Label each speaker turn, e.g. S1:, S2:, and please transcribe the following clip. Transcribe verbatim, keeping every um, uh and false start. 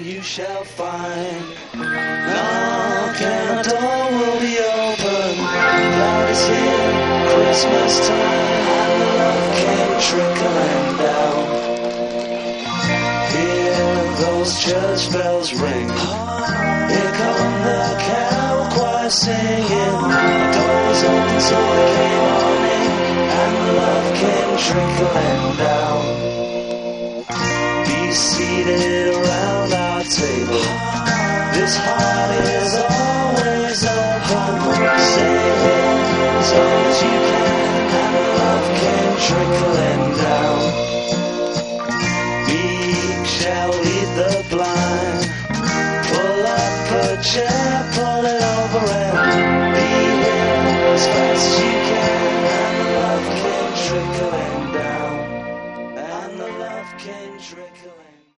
S1: you shall find. Knock and the door will be open. Love is here, Christmas time, and the love came trickling down. Hear those church bells ring. Here come the carol choir singing. The door was open, so I came on in, and the love came trickling down. Be seated around our table. This heart is always open. Say as long as you can, and the love came trickling down. Meek shall lead the blind. Pull up a chair.